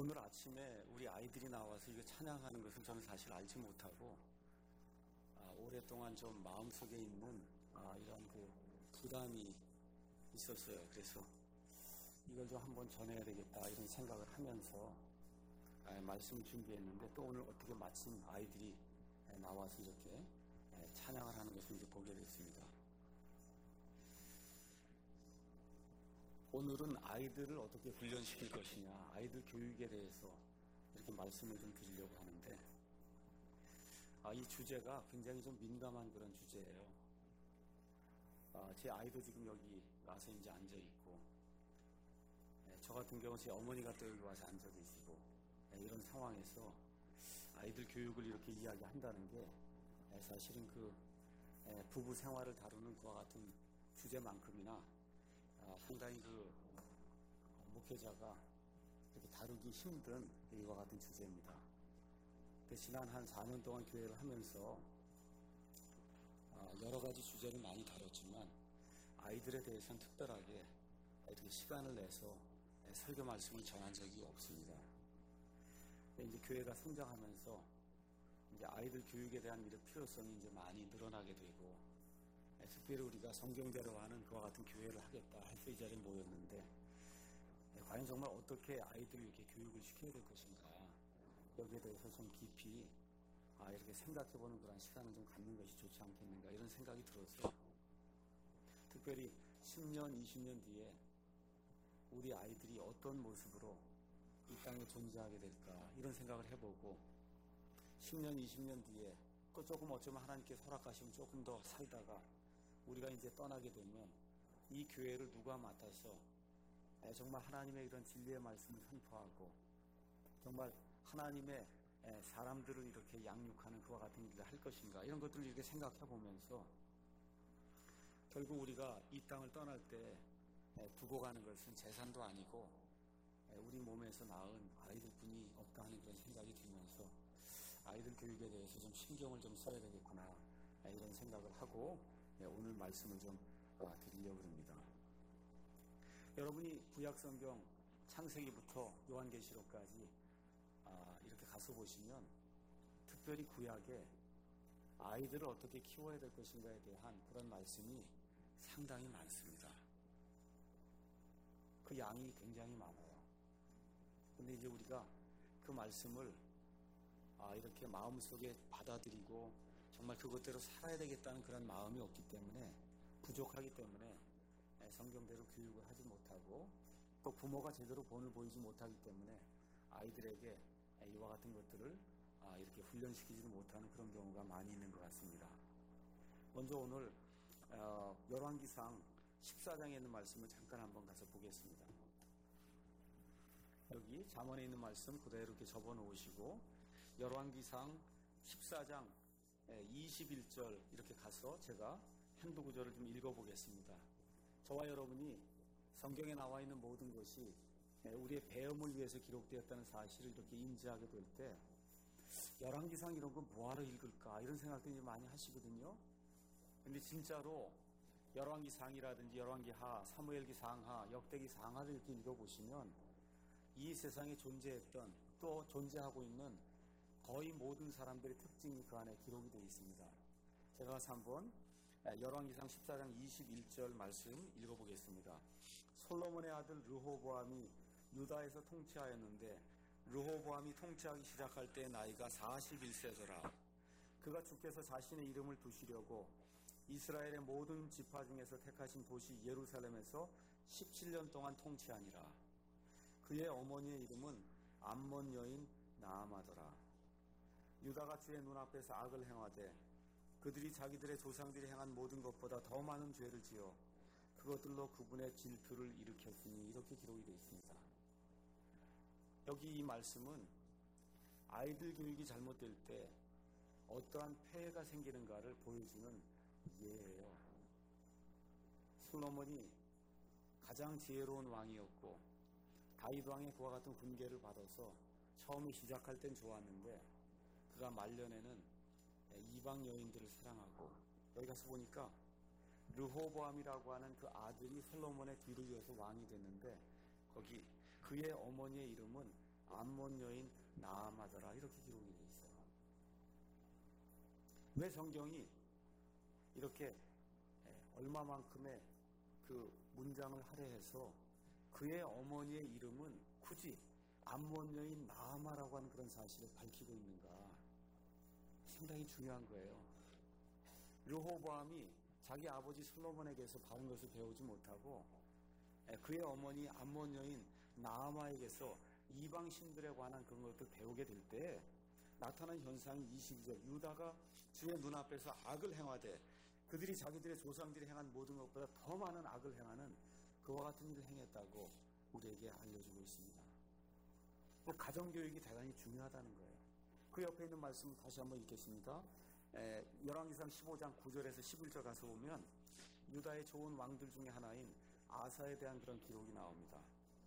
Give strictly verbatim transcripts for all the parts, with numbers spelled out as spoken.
오늘 아침에 우리 아이들이 나와서 이거 찬양하는 것은 저는 사실 알지 못하고 아, 오랫동안 좀 마음속에 있는 아, 이런 그 부담이 있었어요. 그래서 이걸 좀 한번 전해야 되겠다 이런 생각을 하면서 아, 말씀을 준비했는데 또 오늘 어떻게 마침 아이들이 나와서 이렇게 찬양을 하는 것을 이제 보게 됐습니다. 오늘은 아이들을 어떻게 훈련시킬 것이냐, 아이들 교육에 대해서 이렇게 말씀을 좀 드리려고 하는데, 아, 이 주제가 굉장히 좀 민감한 그런 주제예요. 아, 제 아이도 지금 여기 와서 이제 앉아 있고, 네, 저 같은 경우 제 어머니가 또 여기 와서 앉아 계시고, 네, 이런 상황에서 아이들 교육을 이렇게 이야기한다는 게 네, 사실은 그 네, 부부 생활을 다루는 그와 같은 주제만큼이나 아, 상당히 그 목회자가 이렇게 다루기 힘든 이와 같은 주제입니다. 지난 한 사 년 동안 교회를 하면서 아, 여러 가지 주제를 많이 다뤘지만 아이들에 대해서는 특별하게 이렇게 시간을 내서 설교 말씀을 전한 적이 없습니다. 이제 교회가 성장하면서 이제 아이들 교육에 대한 이런 필요성이 이제 많이 늘어나게 되고, 특별히 우리가 성경대로 하는 그와 같은 교회를 하겠다 해서 이 자리에 모였는데, 과연 정말 어떻게 아이들을 이렇게 교육을 시켜야 될 것인가, 여기에 대해서 좀 깊이 아, 이렇게 생각해보는 그런 시간을 좀 갖는 것이 좋지 않겠는가 이런 생각이 들어서, 특별히 십 년, 이십 년 뒤에 우리 아이들이 어떤 모습으로 이 땅에 존재하게 될까 이런 생각을 해보고, 십 년, 이십 년 뒤에 또 조금 어쩌면 하나님께서 허락하시면 조금 더 살다가 우리가 이제 떠나게 되면 이 교회를 누가 맡아서 정말 하나님의 이런 진리의 말씀을 선포하고 정말 하나님의 사람들을 이렇게 양육하는 그와 같은 일을 할 것인가, 이런 것들을 이렇게 생각해 보면서 결국 우리가 이 땅을 떠날 때 두고 가는 것은 재산도 아니고 우리 몸에서 낳은 아이들뿐이 없다 하는 그런 생각이 들면서 아이들 교육에 대해서 좀 신경을 좀 써야 되겠구나 이런 생각을 하고 오늘 말씀을 좀 드리려고 합니다. 여러분이 구약성경 창세기부터 요한계시록까지 이렇게 가서 보시면 특별히 구약에 아이들을 어떻게 키워야 될 것인가에 대한 그런 말씀이 상당히 많습니다. 그 양이 굉장히 많아요. 근데 이제 우리가 그 말씀을 아, 이렇게 마음속에 받아들이고 정말 그것대로 살아야 되겠다는 그런 마음이 없기 때문에, 부족하기 때문에 성경대로 교육을 하지 못하고 또 부모가 제대로 본을 보이지 못하기 때문에 아이들에게 이와 같은 것들을 아, 이렇게 훈련시키지도 못하는 그런 경우가 많이 있는 것 같습니다. 먼저 오늘 어, 열왕기상 십사 장에 있는 말씀을 잠깐 한번 가서 보겠습니다. 여기 잠언에 있는 말씀 그대로 이렇게 접어 놓으시고 열왕기상 십사 장 이십일 절 이렇게 가서 제가 한두 구절을 좀 읽어보겠습니다. 저와 여러분이 성경에 나와 있는 모든 것이 우리의 배움을 위해서 기록되었다는 사실을 이렇게 인지하게 될 때 열왕기상 이런 거 뭐하러 읽을까 이런 생각들이 많이 하시거든요. 근데 진짜로 열왕기상이라든지 열왕기하, 사무엘기 상하, 역대기 상하를 이렇게 읽어보시면 이 세상에 존재했던 또 존재하고 있는 거의 모든 사람들의 특징이 그 안에 기록이 되어 있습니다. 제가 가서 한번 열왕기상 십사 장 이십일 절 말씀 읽어보겠습니다. 솔로몬의 아들 르호보암이 유다에서 통치하였는데 르호보암이 통치하기 시작할 때 나이가 사십일 세더라. 그가 주께서 자신의 이름을 두시려고 이스라엘의 모든 지파 중에서 택하신 도시 예루살렘에서 십칠 년 동안 통치하니라. 그의 어머니의 이름은 암몬 여인 나아마더라. 유다가 주의 눈앞에서 악을 행하되 그들이 자기들의 조상들이 행한 모든 것보다 더 많은 죄를 지어 그것들로 그분의 질투를 일으켰으니, 이렇게 기록이 되어 있습니다. 여기 이 말씀은 아이들 교육이 잘못될 때 어떠한 폐해가 생기는가를 보여주는 예예요. 솔로몬이 가장 지혜로운 왕이었고 다윗 왕의 그와 같은 훈계를 받아서 처음에 시작할 땐 좋았는데 그가 말년에는 이방 여인들을 사랑하고, 여기 가서 보니까 르호보암이라고 하는 그 아들이 솔로몬의 뒤를 이어서 왕이 됐는데 거기 그의 어머니의 이름은 암몬 여인 나아마더라 이렇게 기록이 되어 있어요. 왜 성경이 이렇게 얼마만큼의 그 문장을 할애해서 그의 어머니의 이름은 굳이 암몬 여인 나아마라고 하는 그런 사실을 밝히고 있는가? 상당히 중요한 거예요. 르호보암이 자기 아버지 솔로몬에게서 바른 것을 배우지 못하고 그의 어머니 암몬 여인 나아마에게서 이방 신들에 관한 그런 것을 배우게 될 때 나타난 현상이 이십이 절 유다가 주의 눈앞에서 악을 행하되 그들이 자기들의 조상들이 행한 모든 것보다 더 많은 악을 행하는 그와 같은 일을 행했다고 우리에게 알려주고 있습니다. 가정교육이 대단히 중요하다는 거예요. 그 옆에 있는 말씀 다시 한번 읽겠습니다. 에, 열왕기상 십오 장 구 절에서 십일 절 가서 보면 유다의 좋은 왕들 중에 하나인 아사에 대한 그런 기록이 나옵니다.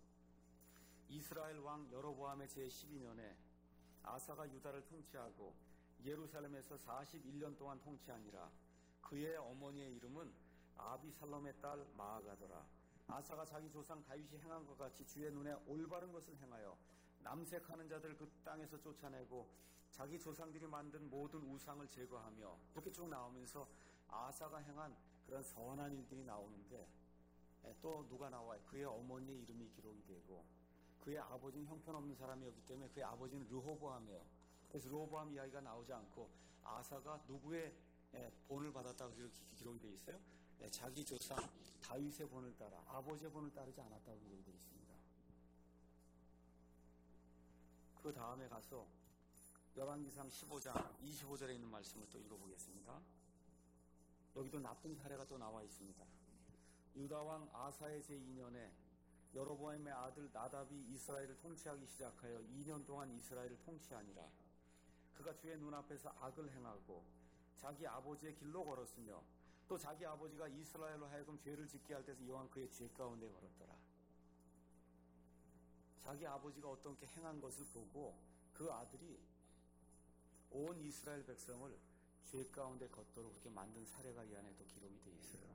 이스라엘 왕 여로보암의 제십이 년에 아사가 유다를 통치하고 예루살렘에서 사십일 년 동안 통치하니라. 그의 어머니의 이름은 아비살롬의 딸 마아가더라. 아사가 자기 조상 다윗이 행한 것 같이 주의 눈에 올바른 것을 행하여 남색하는 자들 그 땅에서 쫓아내고 자기 조상들이 만든 모든 우상을 제거하며 이렇게 쭉 나오면서 아사가 행한 그런 선한 일들이 나오는데 또 누가 나와요? 그의 어머니의 이름이 기록이 되고 그의 아버지는 형편없는 사람이었기 때문에 그의 아버지는 르호보암이에요. 그래서 르호보암 이야기가 나오지 않고 아사가 누구의 본을 받았다고 기록이 되어 있어요? 자기 조상 다윗의 본을 따라 아버지의 본을 따르지 않았다고 기록이 되어 있습니다. 그 다음에 가서 열왕기상 십오 장 이십오 절에 있는 말씀을 또 읽어보겠습니다. 여기도 나쁜 사례가 또 나와 있습니다. 유다왕 아사의 제이 년에 여로보암의 아들 나답이 이스라엘을 통치하기 시작하여 이 년 동안 이스라엘을 통치하니라. 그가 주의 눈앞에서 악을 행하고 자기 아버지의 길로 걸었으며 또 자기 아버지가 이스라엘로 하여금 죄를 짓게 할 때서 여호와는 그의 죄 가운데 걸었더라. 자기 아버지가 어떻게 행한 것을 보고 그 아들이 온 이스라엘 백성을 죄 가운데 걷도록 그렇게 만든 사례가 이 안에 또 기록이 되어 있어요.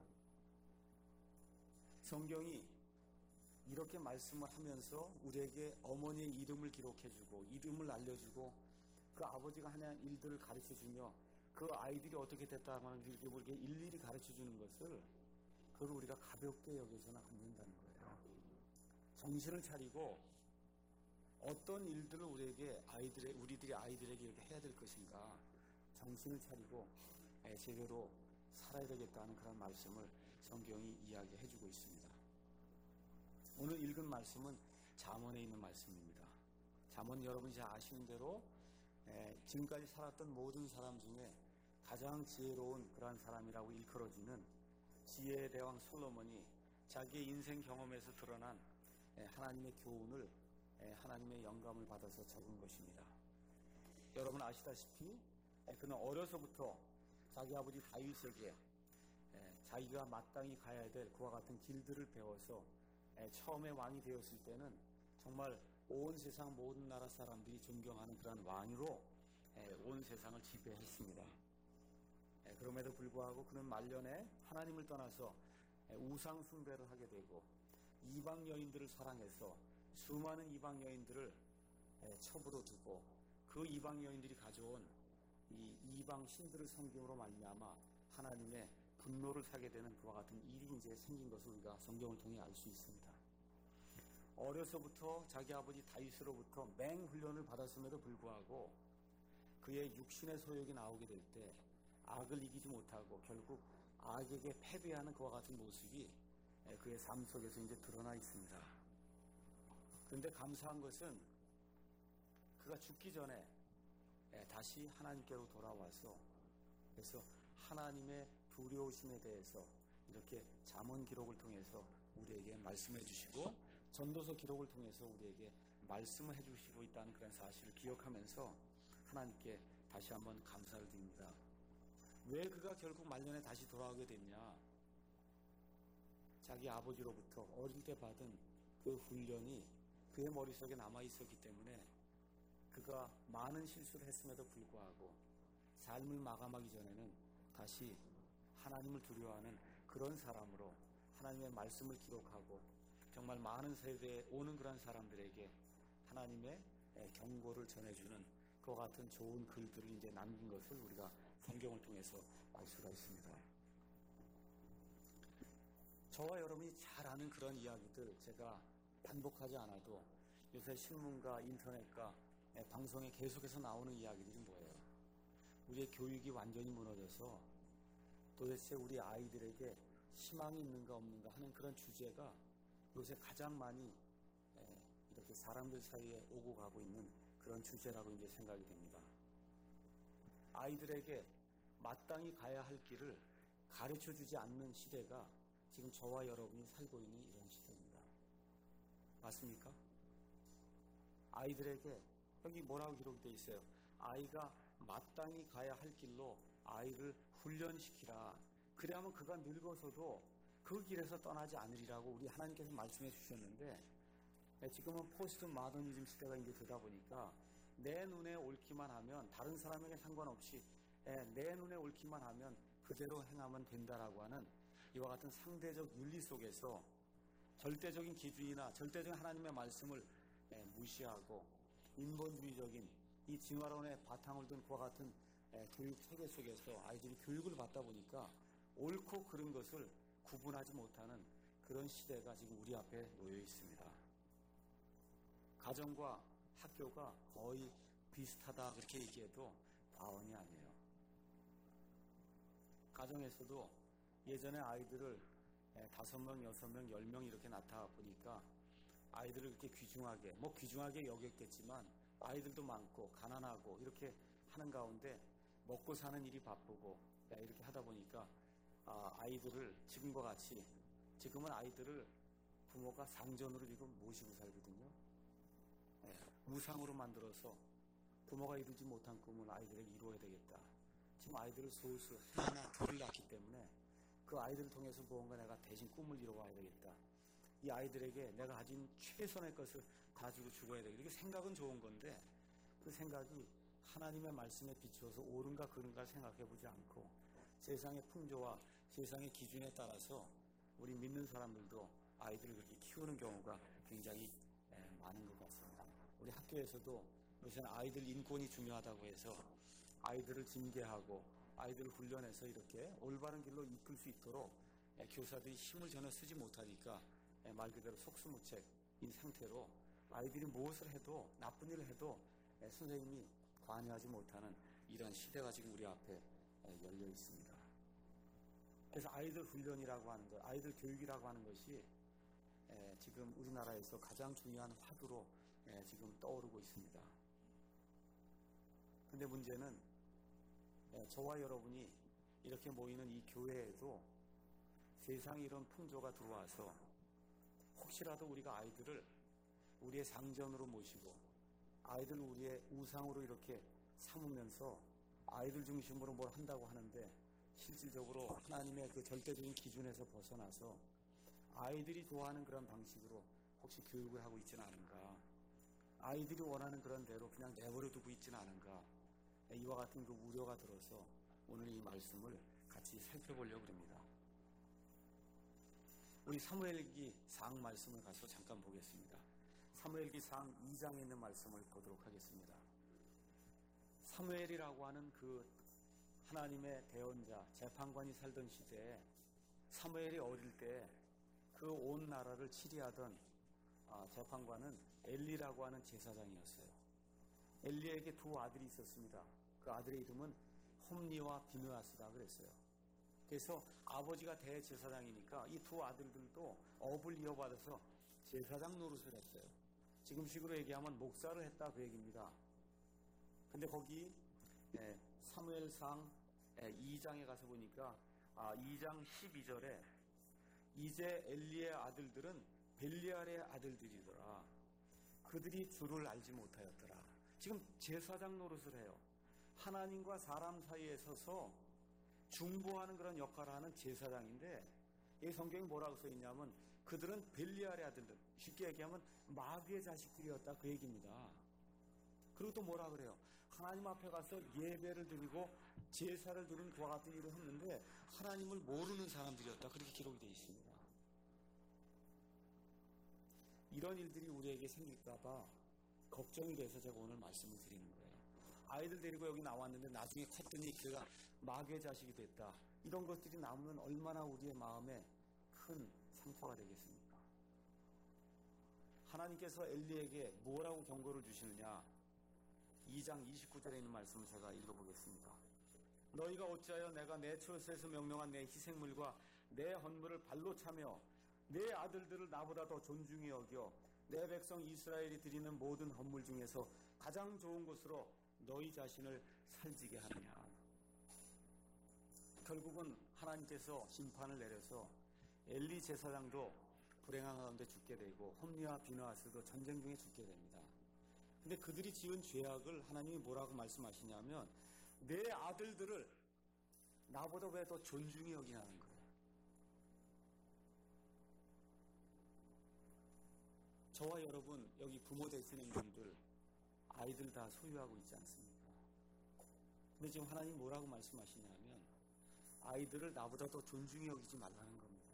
성경이 이렇게 말씀을 하면서 우리에게 어머니의 이름을 기록해주고 이름을 알려주고 그 아버지가 하는 일들을 가르쳐주며 그 아이들이 어떻게 됐다 하면 우리에게 일일이 가르쳐주는 것을 그걸 우리가 가볍게 여겨서는 안 된다는 거예요. 정신을 차리고 어떤 일들을 우리에게 아이들의 우리들이 아이들에게 이렇게 해야 될 것인가 정신을 차리고 제대로 살아야 되겠다는 그런 말씀을 성경이 이야기해주고 있습니다. 오늘 읽은 말씀은 잠언에 있는 말씀입니다. 잠언 여러분이 잘 아시는 대로 지금까지 살았던 모든 사람 중에 가장 지혜로운 그러한 사람이라고 일컬어지는 지혜의 대왕 솔로몬이 자기의 인생 경험에서 드러난 하나님의 교훈을 하나님의 영감을 받아서 적은 것입니다. 여러분 아시다시피 그는 어려서부터 자기 아버지 다윗에게 자기가 마땅히 가야 될 그와 같은 길들을 배워서 처음에 왕이 되었을 때는 정말 온 세상 모든 나라 사람들이 존경하는 그런 왕으로 온 세상을 지배했습니다. 그럼에도 불구하고 그는 말년에 하나님을 떠나서 우상 숭배를 하게 되고 이방 여인들을 사랑해서 수많은 이방 여인들을 첩으로 두고 그 이방 여인들이 가져온 이 이방 신들을 섬김으로 말미암아 하나님의 분노를 사게 되는 그와 같은 일이 이제 생긴 것을 우리가 성경을 통해 알 수 있습니다. 어려서부터 자기 아버지 다윗으로부터 맹훈련을 받았음에도 불구하고 그의 육신의 소욕이 나오게 될 때 악을 이기지 못하고 결국 악에게 패배하는 그와 같은 모습이 그의 삶 속에서 이제 드러나 있습니다. 그런데 감사한 것은 그가 죽기 전에 다시 하나님께로 돌아와서 그래서 하나님의 두려우심에 대해서 이렇게 잠언 기록을 통해서 우리에게 말씀해 주시고 전도서 기록을 통해서 우리에게 말씀을 해 주시고 있다는 그런 사실을 기억하면서 하나님께 다시 한번 감사를 드립니다. 왜 그가 결국 말년에 다시 돌아오게 됐냐? 자기 아버지로부터 어릴 때 받은 그 훈련이 그의 머릿속에 남아 있었기 때문에 그가 많은 실수를 했음에도 불구하고 삶을 마감하기 전에는 다시 하나님을 두려워하는 그런 사람으로 하나님의 말씀을 기록하고 정말 많은 세대에 오는 그런 사람들에게 하나님의 경고를 전해주는 그와 같은 좋은 글들을 이제 남긴 것을 우리가 성경을 통해서 알 수가 있습니다. 저와 여러분이 잘 아는 그런 이야기들 제가 반복하지 않아도 요새 신문과 인터넷과 방송에 계속해서 나오는 이야기들이 뭐예요? 우리의 교육이 완전히 무너져서 도대체 우리 아이들에게 희망이 있는가 없는가 하는 그런 주제가 요새 가장 많이 이렇게 사람들 사이에 오고 가고 있는 그런 주제라고 이제 생각이 됩니다. 아이들에게 마땅히 가야 할 길을 가르쳐 주지 않는 시대가 지금 저와 여러분이 살고 있는 이런 시대입니다. 맞습니까? 아이들에게 여기 뭐라고 기록되어 있어요? 아이가 마땅히 가야 할 길로 아이를 훈련시키라. 그래야만 그가 늙어서도 그 길에서 떠나지 않으리라고 우리 하나님께서 말씀해 주셨는데, 지금은 포스트 마더니즘 시대가 이제 되다 보니까 내 눈에 옳기만 하면 다른 사람에게 상관없이 내 눈에 옳기만 하면 그대로 행하면 된다라고 하는 이와 같은 상대적 윤리 속에서 절대적인 기준이나 절대적인 하나님의 말씀을 무시하고 인본주의적인 이 진화론의 바탕을 둔 그와 같은 교육 체계 속에서 아이들이 교육을 받다 보니까 옳고 그른 것을 구분하지 못하는 그런 시대가 지금 우리 앞에 놓여 있습니다. 가정과 학교가 거의 비슷하다 그렇게 얘기해도 과언이 아니에요. 가정에서도 예전에 아이들을 다섯 명, 여섯 명, 열 명 이렇게 낳다 보니까 아이들을 이렇게 귀중하게, 뭐 귀중하게 여겼겠지만 아이들도 많고 가난하고 이렇게 하는 가운데 먹고 사는 일이 바쁘고 이렇게 하다 보니까 아이들을 지금과 같이 지금은 아이들을 부모가 상전으로 지금 모시고 살거든요. 무상으로 만들어서 부모가 이루지 못한 꿈을 아이들에게 이루어야 되겠다. 지금 아이들을 소수 하나 둘을 낳기 때문에 그 아이들을 통해서 무언가 내가 대신 꿈을 이루어야 되겠다. 이 아이들에게 내가 가진 최선의 것을 다 주고 죽어야 되겠다. 이게 생각은 좋은 건데 그 생각이 하나님의 말씀에 비추어서 옳은가 그른가 생각해 보지 않고 세상의 풍조와 세상의 기준에 따라서 우리 믿는 사람들도 아이들을 그렇게 키우는 경우가 굉장히 많은 것 같습니다. 우리 학교에서도 요새는 아이들 인권이 중요하다고 해서 아이들을 징계하고 아이들을 훈련해서 이렇게 올바른 길로 이끌 수 있도록 교사들이 힘을 전혀 쓰지 못하니까 말 그대로 속수무책인 상태로 아이들이 무엇을 해도 나쁜 일을 해도 선생님이 관여하지 못하는 이런 시대가 지금 우리 앞에 열려 있습니다. 그래서 아이들 훈련이라고 하는 것, 아이들 교육이라고 하는 것이 지금 우리나라에서 가장 중요한 화두로 지금 떠오르고 있습니다. 근데 문제는 저와 여러분이 이렇게 모이는 이 교회에도 세상에 이런 풍조가 들어와서 혹시라도 우리가 아이들을 우리의 상전으로 모시고 아이들을 우리의 우상으로 이렇게 삼으면서 아이들 중심으로 뭘 한다고 하는데 실질적으로 하나님의 그 절대적인 기준에서 벗어나서 아이들이 좋아하는 그런 방식으로 혹시 교육을 하고 있지는 않은가, 아이들이 원하는 그런 대로 그냥 내버려 두고 있지는 않은가, 이와 같은 그 우려가 들어서 오늘 이 말씀을 같이 살펴보려고 합니다. 우리 사무엘기 상 말씀을 가서 잠깐 보겠습니다. 사무엘기 상 이 장에 있는 말씀을 보도록 하겠습니다. 사무엘이라고 하는 그 하나님의 대언자, 재판관이 살던 시대에 사무엘이 어릴 때 그 온 나라를 치리하던 재판관은 엘리라고 하는 제사장이었어요. 엘리에게 두 아들이 있었습니다. 그 아들의 이름은 홈니와 비느하스다 그랬어요. 그래서 아버지가 대제사장이니까 이 두 아들들도 업을 이어받아서 제사장 노릇을 했어요. 지금식으로 얘기하면 목사를 했다 그 얘기입니다. 근데 거기 사무엘상 이 장에 가서 보니까 이 장 십이 절에 이제 엘리의 아들들은 벨리알의 아들들이더라. 그들이 주를 알지 못하였더라. 지금 제사장 노릇을 해요. 하나님과 사람 사이에 서서 중보하는 그런 역할을 하는 제사장인데 이 성경이 뭐라고 써있냐면 그들은 벨리알의 아들들, 쉽게 얘기하면 마귀의 자식들이었다 그 얘기입니다. 그리고 또 뭐라 그래요? 하나님 앞에 가서 예배를 드리고 제사를 드리는 그와 같은 일을 했는데 하나님을 모르는 사람들이었다 그렇게 기록이 되어 있습니다. 이런 일들이 우리에게 생길까 봐 걱정이 돼서 제가 오늘 말씀을 드리는 거예요. 아이들 데리고 여기 나왔는데 나중에 컸더니 그가 마귀의 자식이 됐다. 이런 것들이 나오면 얼마나 우리의 마음에 큰 상처가 되겠습니까? 하나님께서 엘리에게 뭐라고 경고를 주시느냐? 이 장 이십구 절에 있는 말씀을 제가 읽어보겠습니다. 너희가 어찌하여 내가 내 처소에서 명령한 내 희생물과 내 헌물을 발로 차며 내 아들들을 나보다 더 존중히 여겨 내 백성 이스라엘이 드리는 모든 헌물 중에서 가장 좋은 것으로 너희 자신을 살지게 하느냐. 결국은 하나님께서 심판을 내려서 엘리 제사장도 불행한 가운데 죽게 되고 홈리와 비느하스도 전쟁 중에 죽게 됩니다. 근데 그들이 지은 죄악을 하나님이 뭐라고 말씀하시냐면 내 아들들을 나보다 왜 더 존중히 여기냐는 거예요. 저와 여러분 여기 부모 되시는 분들 아이들 다 소유하고 있지 않습니까? 근데 지금 하나님 뭐라고 말씀하시냐면 아이들을 나보다 더 존중히 여기지 말라는 겁니다.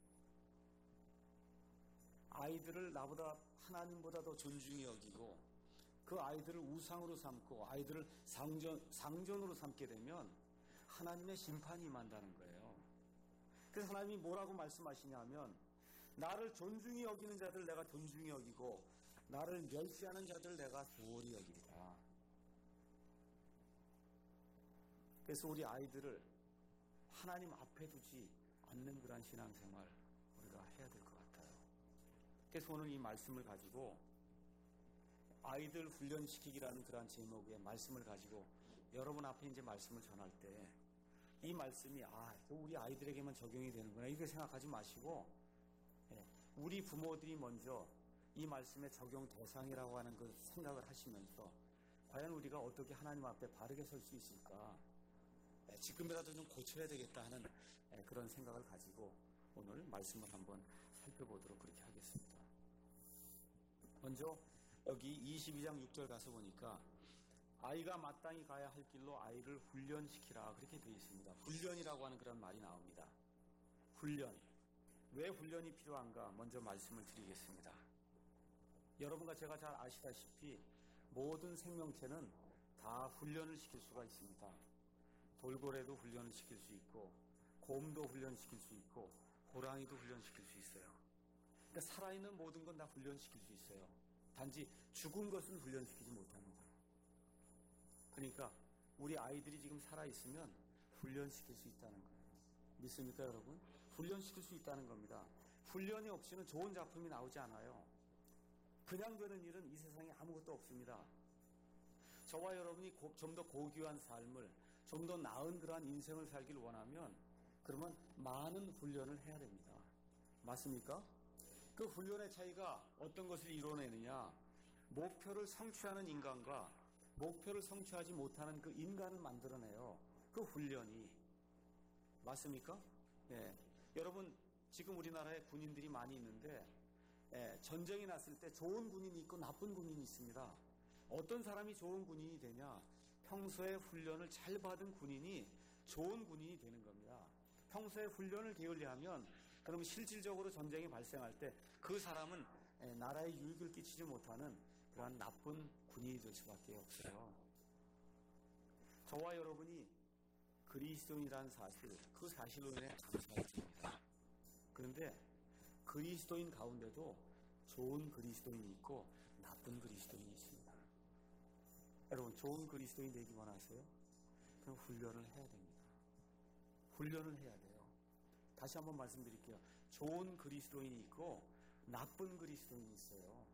아이들을 나보다 하나님보다 더 존중히 여기고 그 아이들을 우상으로 삼고 아이들을 상전, 상전으로 삼게 되면 하나님의 심판이 임한다는 거예요. 그래서 하나님이 뭐라고 말씀하시냐면 나를 존중히 여기는 자들 내가 존중히 여기고 나를 멸시하는 자들 내가 소홀히 여기리라. 그래서 우리 아이들을 하나님 앞에 두지 않는 그런 신앙생활 우리가 해야 될 것 같아요. 그래서 오늘 이 말씀을 가지고 아이들 훈련시키기라는 그러한 제목의 말씀을 가지고 여러분 앞에 이제 말씀을 전할 때 이 말씀이 아, 우리 아이들에게만 적용이 되는구나 이렇게 생각하지 마시고 우리 부모들이 먼저 이 말씀의 적용 대상이라고 하는 그 생각을 하시면서 과연 우리가 어떻게 하나님 앞에 바르게 설 수 있을까? 지금이라도 좀 고쳐야 되겠다 하는 그런 생각을 가지고 오늘 말씀을 한번 살펴보도록 그렇게 하겠습니다. 먼저 여기 이십이 장 육 절 가서 보니까 아이가 마땅히 가야 할 길로 아이를 훈련시키라 그렇게 되어 있습니다. 훈련이라고 하는 그런 말이 나옵니다. 훈련. 왜 훈련이 필요한가 먼저 말씀을 드리겠습니다. 여러분과 제가 잘 아시다시피 모든 생명체는 다 훈련을 시킬 수가 있습니다. 돌고래도 훈련을 시킬 수 있고 곰도 훈련시킬 수 있고 호랑이도 훈련시킬 수 있어요. 그러니까 살아있는 모든 건 다 훈련시킬 수 있어요. 단지 죽은 것은 훈련시키지 못합니다. 그러니까 우리 아이들이 지금 살아있으면 훈련시킬 수 있다는 거예요. 믿습니까 여러분? 훈련시킬 수 있다는 겁니다. 훈련이 없이는 좋은 작품이 나오지 않아요. 그냥 되는 일은 이 세상에 아무것도 없습니다. 저와 여러분이 좀 더 고귀한 삶을 좀 더 나은 그러한 인생을 살길 원하면 그러면 많은 훈련을 해야 됩니다. 맞습니까? 그 훈련의 차이가 어떤 것을 이뤄내느냐? 목표를 성취하는 인간과 목표를 성취하지 못하는 그 인간을 만들어내요. 그 훈련이. 맞습니까? 예. 여러분 지금 우리나라에 군인들이 많이 있는데 예, 전쟁이 났을 때 좋은 군인이 있고 나쁜 군인이 있습니다. 어떤 사람이 좋은 군인이 되냐? 평소에 훈련을 잘 받은 군인이 좋은 군인이 되는 겁니다. 평소에 훈련을 게을리하면 그러면 실질적으로 전쟁이 발생할 때 그 사람은 나라에 유익을 끼치지 못하는 그러한 나쁜 군인이 될 수밖에 없어요. 저와 여러분이 그리스도인이라는 사실, 그 사실로 인해 감사를 드립니다. 그런데 그리스도인 가운데도 좋은 그리스도인이 있고 나쁜 그리스도인이 있습니다. 여러분 좋은 그리스도인 되기 원하세요? 그럼 훈련을 해야 됩니다. 훈련을 해야 돼요. 다시 한번 말씀드릴게요. 좋은 그리스도인이 있고 나쁜 그리스도인이 있어요.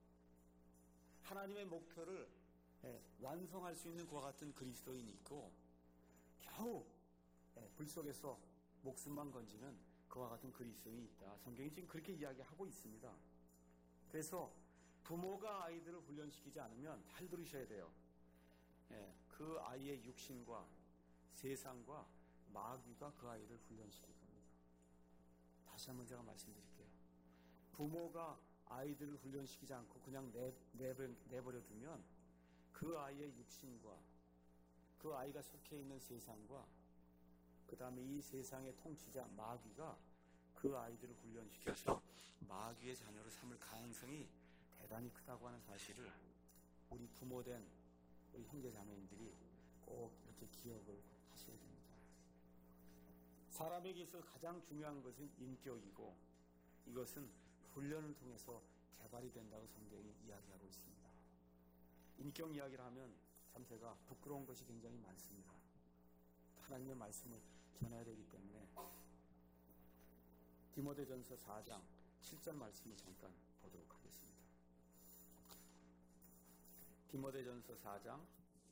하나님의 목표를 완성할 수 있는 그와 같은 그리스도인이 있고 겨우 불 속에서 목숨만 건지는 그와 같은 그리스도인이 있다. 성경이 지금 그렇게 이야기하고 있습니다. 그래서 부모가 아이들을 훈련시키지 않으면 잘 들으셔야 돼요. 그 아이의 육신과 세상과 마귀가 그 아이를 훈련시킬 겁니다. 다시 한번 제가 말씀드릴게요. 부모가 아이들을 훈련시키지 않고 그냥 내, 내버, 내버려 두면 그 아이의 육신과 그 아이가 속해 있는 세상과 그 다음에 이 세상의 통치자 마귀가 그 아이들을 훈련시켜서 마귀의 자녀를 삼을 가능성이 대단히 크다고 하는 사실을 부모된 우리 형제 자매님들이 꼭 이렇게 기억을 하셔야 됩니다. 사람에게 있어서 가장 중요한 것은 인격이고 이것은 훈련을 통해서 개발이 된다고 성경이 이야기하고 있습니다. 인격 이야기를 하면 참 제가 부끄러운 것이 굉장히 많습니다. 하나님의 말씀을 전해야 되기 때문에 디모데전서 사 장 칠 절 말씀을 잠깐 보도록 하겠습니다. 디모데전서 사 장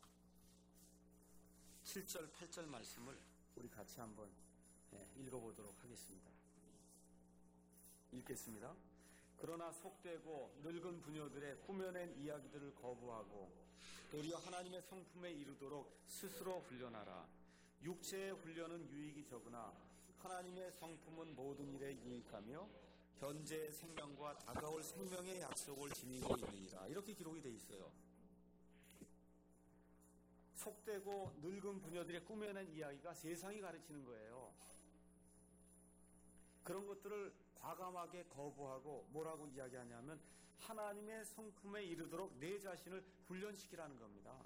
칠 절 팔 절 말씀을 우리 같이 한번 읽어보도록 하겠습니다. 읽겠습니다. 그러나 속되고 늙은 부녀들의 꾸며낸 이야기들을 거부하고 도리어 하나님의 성품에 이르도록 스스로 훈련하라. 육체의 훈련은 유익이 적으나 하나님의 성품은 모든 일에 유익하며 현재의 생명과 다가올 생명의 약속을 지니고 있느니라. 이렇게 기록이 되어 있어요. 속되고 늙은 부녀들의 꾸며낸 이야기가 세상이 가르치는 거예요. 그런 것들을 과감하게 거부하고 뭐라고 이야기하냐면 하나님의 성품에 이르도록 내 자신을 훈련시키라는 겁니다.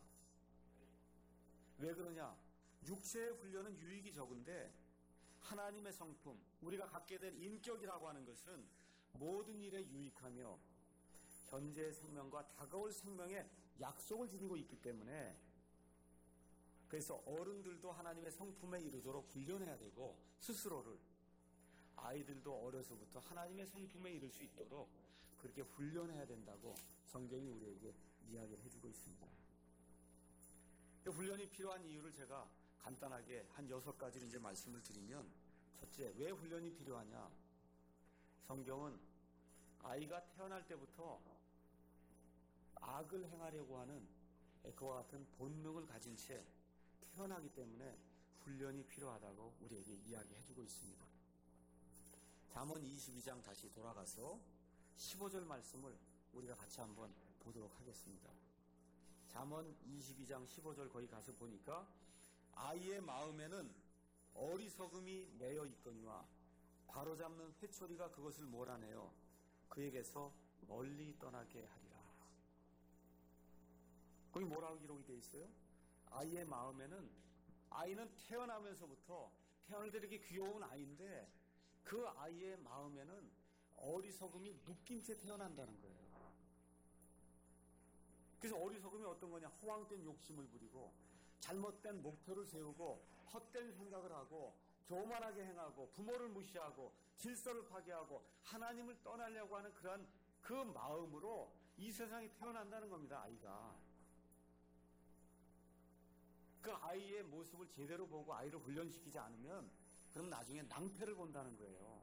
왜 그러냐? 육체의 훈련은 유익이 적은데 하나님의 성품, 우리가 갖게 된 인격이라고 하는 것은 모든 일에 유익하며 현재의 생명과 다가올 생명의 약속을 지니고 있기 때문에 그래서 어른들도 하나님의 성품에 이르도록 훈련해야 되고 스스로를 아이들도 어려서부터 하나님의 성품에 이를 수 있도록 그렇게 훈련해야 된다고 성경이 우리에게 이야기를 해주고 있습니다. 훈련이 필요한 이유를 제가 간단하게 한 여섯 가지를 이제 말씀을 드리면, 첫째, 왜 훈련이 필요하냐? 성경은 아이가 태어날 때부터 악을 행하려고 하는 그와 같은 본능을 가진 채 태어나기 때문에 훈련이 필요하다고 우리에게 이야기해주고 있습니다. 잠언 이십이 장 다시 돌아가서 십오 절 말씀을 우리가 같이 한번 보도록 하겠습니다. 잠언 이십이 장 십오 절 거기 가서 보니까 아이의 마음에는 어리석음이 매여 있거니와 바로잡는 회초리가 그것을 몰아내어 그에게서 멀리 떠나게 하리라. 거기 뭐라고 기록이 되어 있어요? 아이의 마음에는, 아이는 태어나면서부터 태어날 때 이렇게 귀여운 아이인데 그 아이의 마음에는 어리석음이 묶인 채 태어난다는 거예요. 그래서 어리석음이 어떤 거냐? 허황된 욕심을 부리고 잘못된 목표를 세우고 헛된 생각을 하고 교만하게 행하고 부모를 무시하고 질서를 파괴하고 하나님을 떠나려고 하는 그런 그 마음으로 이 세상에 태어난다는 겁니다. 아이가. 그 아이의 모습을 제대로 보고 아이를 훈련시키지 않으면 그럼 나중에 낭패를 본다는 거예요.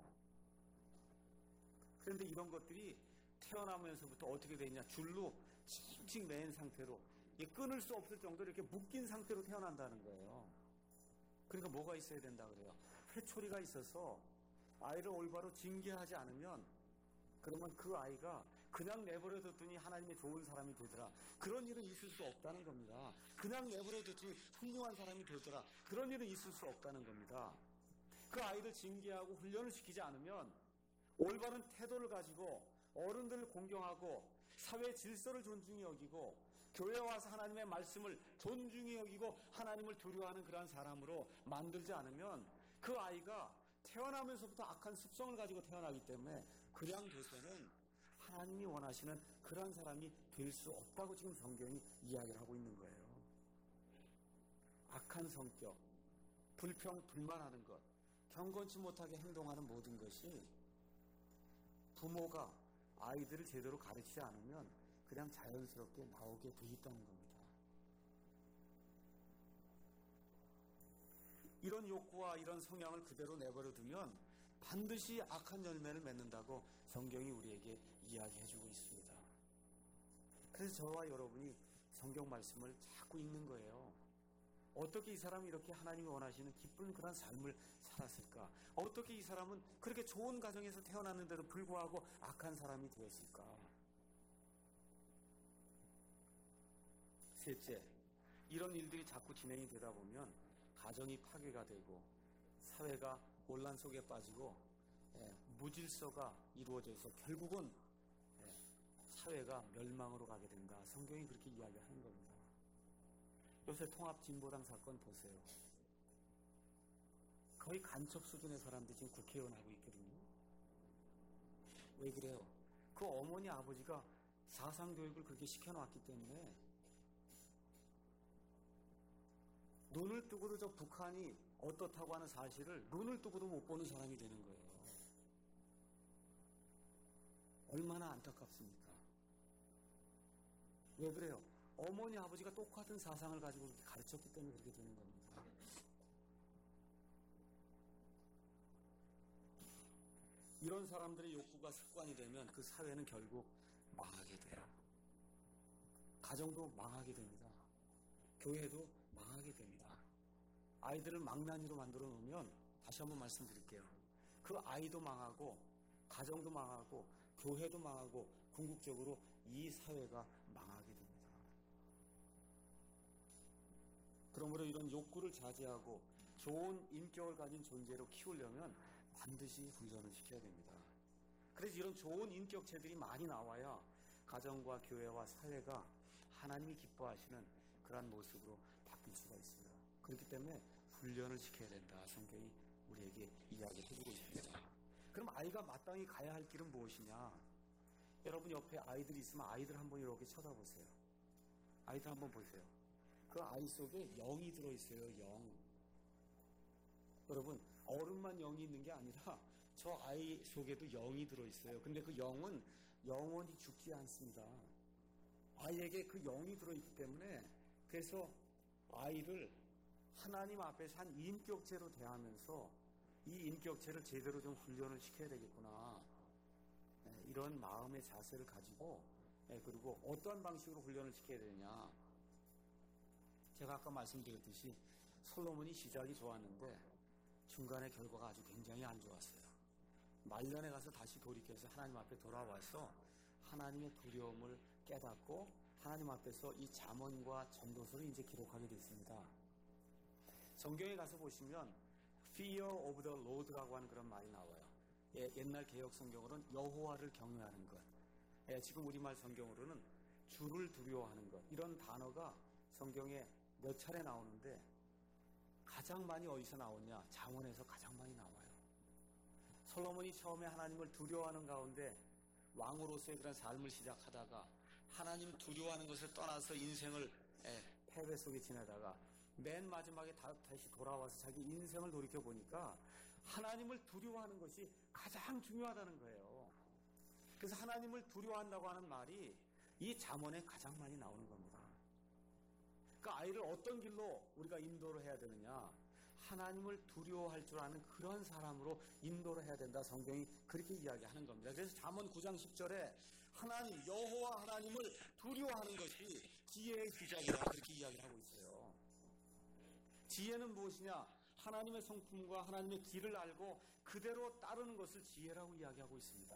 그런데 이런 것들이 태어나면서부터 어떻게 되냐? 줄로 칭칭 매인 상태로 끊을 수 없을 정도로 이렇게 묶인 상태로 태어난다는 거예요. 그러니까 뭐가 있어야 된다 그래요? 회초리가 있어서 아이를 올바로 징계하지 않으면 그러면 그 아이가 그냥 내버려 뒀더니 하나님의 좋은 사람이 되더라. 그런 일은 있을 수 없다는 겁니다. 그냥 내버려 뒀더니 훌륭한 사람이 되더라. 그런 일은 있을 수 없다는 겁니다. 그 아이를 징계하고 훈련을 시키지 않으면 올바른 태도를 가지고 어른들을 공경하고 사회 질서를 존중히 여기고 교회에 와서 하나님의 말씀을 존중히 여기고 하나님을 두려워하는 그러한 사람으로 만들지 않으면 그 아이가 태어나면서부터 악한 습성을 가지고 태어나기 때문에 그냥 돼서는 하나님이 원하시는 그러한 사람이 될 수 없다고 지금 성경이 이야기를 하고 있는 거예요. 악한 성격, 불평, 불만하는 것, 경건치 못하게 행동하는 모든 것이 부모가 아이들을 제대로 가르치지 않으면 그냥 자연스럽게 나오게 돼 있다는 겁니다. 이런 욕구와 이런 성향을 그대로 내버려 두면 반드시 악한 열매를 맺는다고 성경이 우리에게 이야기해주고 있습니다. 그래서 저와 여러분이 성경 말씀을 자꾸 읽는 거예요. 어떻게 이 사람이 이렇게 하나님이 원하시는 기쁜 그런 삶을 살았을까? 어떻게 이 사람은 그렇게 좋은 가정에서 태어났는데도 불구하고 악한 사람이 되었을까? 셋째, 이런 일들이 자꾸 진행이 되다 보면 가정이 파괴가 되고 사회가 혼란 속에 빠지고 예, 무질서가 이루어져서 결국은 예, 사회가 멸망으로 가게 된다. 성경이 그렇게 이야기하는 겁니다. 요새 통합진보당 사건 보세요. 거의 간첩 수준의 사람들이 지금 국회의원 하고 있거든요. 왜 그래요? 그 어머니 아버지가 사상교육을 그렇게 시켜놨기 때문에 눈을 뜨고도 저 북한이 어떻다고 하는 사실을 눈을 뜨고도 못 보는 사람이 되는 거예요. 얼마나 안타깝습니까? 왜 그래요? 어머니 아버지가 똑같은 사상을 가지고 그렇게 가르쳤기 때문에 그렇게 되는 겁니다. 이런 사람들의 욕구가 습관이 되면 그 사회는 결국 망하게 돼요. 가정도 망하게 됩니다. 교회도 망하게 됩니다. 아이들을 망나니로 만들어 놓으면 다시 한번 말씀드릴게요. 그 아이도 망하고 가정도 망하고 교회도 망하고 궁극적으로 이 사회가 망하게 됩니다. 그러므로 이런 욕구를 자제하고 좋은 인격을 가진 존재로 키우려면 반드시 훈련을 시켜야 됩니다. 그래서 이런 좋은 인격체들이 많이 나와야 가정과 교회와 사회가 하나님이 기뻐하시는 그런 모습으로 바뀔 수가 있어요. 그렇기 때문에 훈련을 시켜야 된다. 성경이 우리에게 이야기해주고 있습니다. 그럼 아이가 마땅히 가야 할 길은 무엇이냐? 여러분 옆에 아이들이 있으면 아이들 한번 이렇게 쳐다보세요. 아이들 한번 보세요. 그 아이 속에 영이 들어있어요. 영. 여러분 어른만 영이 있는 게 아니라 저 아이 속에도 영이 들어있어요. 근데 그 영은 영원히 죽지 않습니다. 아이에게 그 영이 들어있기 때문에 그래서 아이를 하나님 앞에서 한 인격체로 대하면서 이 인격체를 제대로 좀 훈련을 시켜야 되겠구나. 이런 마음의 자세를 가지고 그리고 어떠한 방식으로 훈련을 시켜야 되느냐. 제가 아까 말씀드렸듯이 솔로몬이 시작이 좋았는데 중간에 결과가 아주 굉장히 안 좋았어요. 말년에 가서 다시 돌이켜서 하나님 앞에 돌아와서 하나님의 두려움을 깨닫고 하나님 앞에서 이 잠언과 전도서를 이제 기록하게 됐습니다. 성경에 가서 보시면 Fear of the Lord라고 하는 그런 말이 나와요. 예, 옛날 개혁 성경으로는 여호와를 경외하는 것. 예, 지금 우리말 성경으로는 주를 두려워하는 것. 이런 단어가 성경에 몇 차례 나오는데 가장 많이 어디서 나오냐? 잠언에서 가장 많이 나와요. 솔로몬이 처음에 하나님을 두려워하는 가운데 왕으로서의 그런 삶을 시작하다가 하나님을 두려워하는 것을 떠나서 인생을 예, 패배 속에 지내다가 맨 마지막에 다, 다시 돌아와서 자기 인생을 돌이켜보니까 하나님을 두려워하는 것이 가장 중요하다는 거예요. 그래서 하나님을 두려워한다고 하는 말이 이 잠언에 가장 많이 나오는 겁니다. 그러니까 아이를 어떤 길로 우리가 인도를 해야 되느냐, 하나님을 두려워할 줄 아는 그런 사람으로 인도를 해야 된다. 성경이 그렇게 이야기하는 겁니다. 그래서 잠언 구 장 십 절에 하나님, 여호와 하나님을 두려워하는 것이 지혜의 시작이다. 그렇게 이야기를 하고 있어요. 지혜는 무엇이냐? 하나님의 성품과 하나님의 길을 알고 그대로 따르는 것을 지혜라고 이야기하고 있습니다.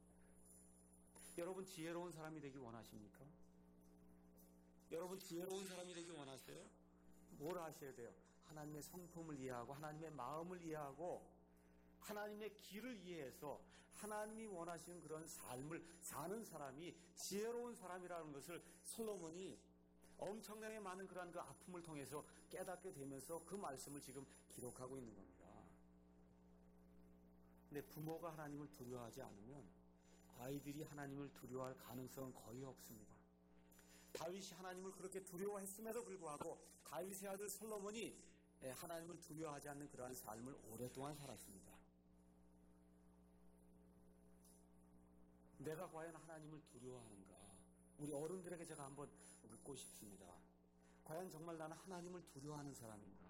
여러분 지혜로운 사람이 되기 원하십니까? 여러분 지혜로운 사람이 되기 원하세요? 뭘 하셔야 돼요? 하나님의 성품을 이해하고 하나님의 마음을 이해하고 하나님의 길을 이해해서 하나님이 원하시는 그런 삶을 사는 사람이 지혜로운 사람이라는 것을 솔로몬이 엄청나게 많은 그런 그 아픔을 통해서 깨닫게 되면서 그 말씀을 지금 기록하고 있는 겁니다. 근데 부모가 하나님을 두려워하지 않으면 아이들이 하나님을 두려워할 가능성은 거의 없습니다. 다윗이 하나님을 그렇게 두려워했음에도 불구하고 다윗의 아들 솔로몬이 하나님을 두려워하지 않는 그러한 삶을 오랫동안 살았습니다. 내가 과연 하나님을 두려워하는가? 우리 어른들에게 제가 한번 묻고 싶습니다. 과연 정말 나는 하나님을 두려워하는 사람인가?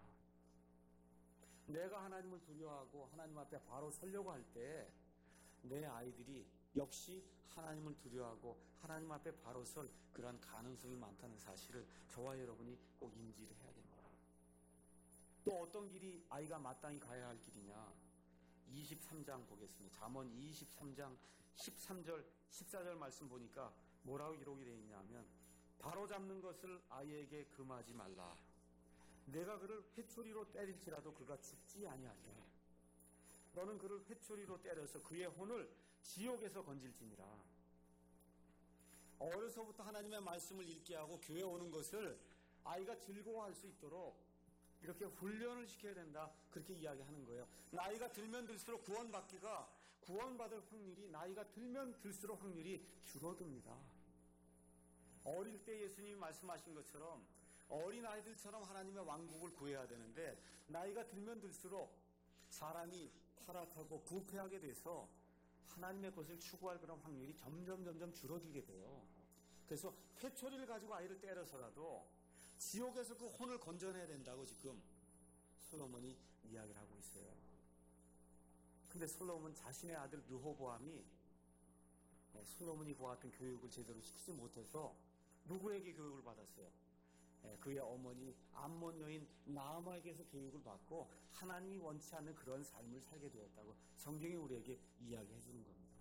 내가 하나님을 두려워하고 하나님 앞에 바로 서려고 할 때 내 아이들이 역시 하나님을 두려워하고 하나님 앞에 바로 설 그러한 가능성이 많다는 사실을 저와 여러분이 꼭 인지를 해야 됩니다. 또 어떤 길이 아이가 마땅히 가야 할 길이냐? 이십삼 장 보겠습니다. 잠언 이십삼 장 십삼 절 십사 절 말씀 보니까 뭐라고 기록이 되어 있냐면 바로잡는 것을 아이에게 금하지 말라. 내가 그를 회초리로 때릴지라도 그가 죽지 아니하리라. 너는 그를 회초리로 때려서 그의 혼을 지옥에서 건질지니라. 어려서부터 하나님의 말씀을 읽게 하고 교회 오는 것을 아이가 즐거워할 수 있도록 이렇게 훈련을 시켜야 된다. 그렇게 이야기하는 거예요. 나이가 들면 들수록 구원받기가 구원받을 확률이 나이가 들면 들수록 확률이 줄어듭니다. 어릴 때 예수님이 말씀하신 것처럼 어린 아이들처럼 하나님의 왕국을 구해야 되는데 나이가 들면 들수록 사람이 타락하고 부패하게 돼서 하나님의 것을 추구할 그런 확률이 점점 점점 줄어들게 돼요. 그래서 회초리를 가지고 아이를 때려서라도 지옥에서 그 혼을 건져내야 된다고 지금 솔로몬이 이야기를 하고 있어요. 근데 솔로몬 자신의 아들 르호보암이 솔로몬이 보았던 교육을 제대로 시키지 못해서 누구에게 교육을 받았어요? 그의 어머니 암몬 여인 나아마에게서 교육을 받고 하나님이 원치 않는 그런 삶을 살게 되었다고 성경이 우리에게 이야기해 주는 겁니다.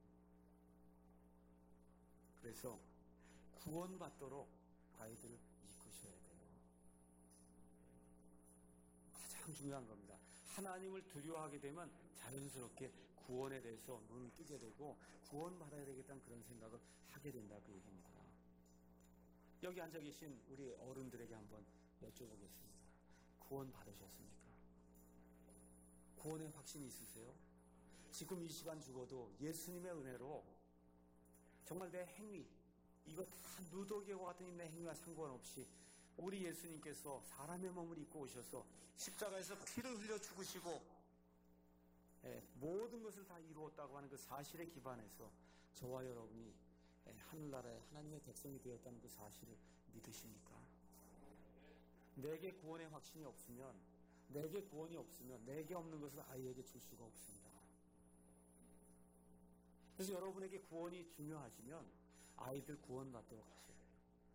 그래서 구원받도록 아이들을 이끄셔야 돼요. 가장 중요한 겁니다. 하나님을 두려워하게 되면 자연스럽게 구원에 대해서 눈을 뜨게 되고 구원받아야 되겠다는 그런 생각을 하게 된다 그 얘기입니다. 여기 앉아 계신 우리 어른들에게 한번 여쭤보겠습니다. 구원 받으셨습니까? 구원의 확신이 있으세요? 지금 이 시간 죽어도 예수님의 은혜로 정말 내 행위, 이거 다 누더기와 같은 내 행위와 상관없이 우리 예수님께서 사람의 몸을 입고 오셔서 십자가에서 피를 흘려 죽으시고 예, 모든 것을 다 이루었다고 하는 그 사실에 기반해서 저와 여러분이 하늘나라의 하나님의 백성이 되었다는 그 사실을 믿으십니까? 내게 구원의 확신이 없으면, 내게 구원이 없으면 내게 없는 것을 아이에게 줄 수가 없습니다. 그래서 여러분에게 구원이 중요하시면 아이들 구원받도록 하셔야 돼요.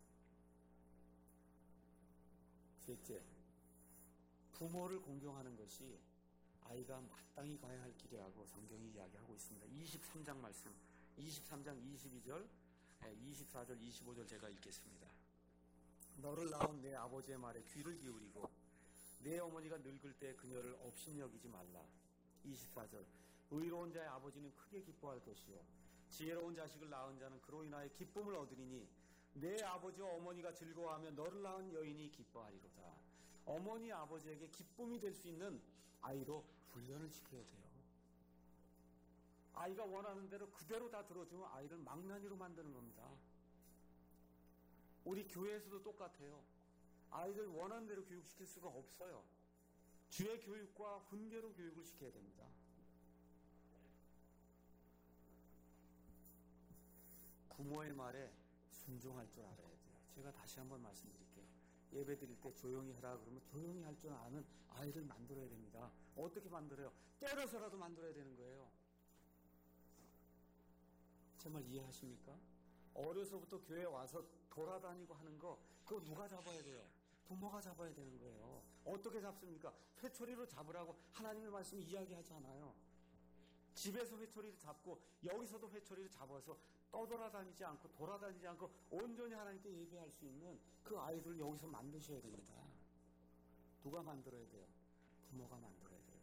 셋째, 부모를 공경하는 것이 아이가 마땅히 가야 할 길이라고 성경이 이야기하고 있습니다. 이십삼 장 말씀, 이십삼 장 이십이 절, 이십사 절, 이십오 절 제가 읽겠습니다. 너를 낳은 내 아버지의 말에 귀를 기울이고 내 어머니가 늙을 때 그녀를 업신여기지 말라. 이십사 절, 의로운 자의 아버지는 크게 기뻐할 것이요 지혜로운 자식을 낳은 자는 그로 인하여 기쁨을 얻으리니 내 아버지와 어머니가 즐거워하며 너를 낳은 여인이 기뻐하리로다. 어머니 아버지에게 기쁨이 될 수 있는 아이로 훈련을 시켜야 돼요. 아이가 원하는 대로 그대로 다 들어주면 아이를 망나니로 만드는 겁니다. 우리 교회에서도 똑같아요. 아이들 원하는 대로 교육시킬 수가 없어요. 주의 교육과 훈계로 교육을 시켜야 됩니다. 부모의 말에 순종할 줄 알아야 돼요. 제가 다시 한번 말씀드릴게요. 예배 드릴 때 조용히 하라 그러면 조용히 할 줄 아는 아이를 만들어야 됩니다. 어떻게 만들어요? 때려서라도 만들어야 되는 거예요. 정말 이해하십니까? 어려서부터 교회에 와서 돌아다니고 하는 거 그거 누가 잡아야 돼요? 부모가 잡아야 되는 거예요. 어떻게 잡습니까? 회초리로 잡으라고 하나님의 말씀이 이야기하지 않아요. 집에서 회초리를 잡고 여기서도 회초리를 잡아서 떠돌아다니지 않고 돌아다니지 않고 온전히 하나님께 예배할 수 있는 그 아이들을 여기서 만드셔야 됩니다. 누가 만들어야 돼요? 부모가 만들어야 돼요.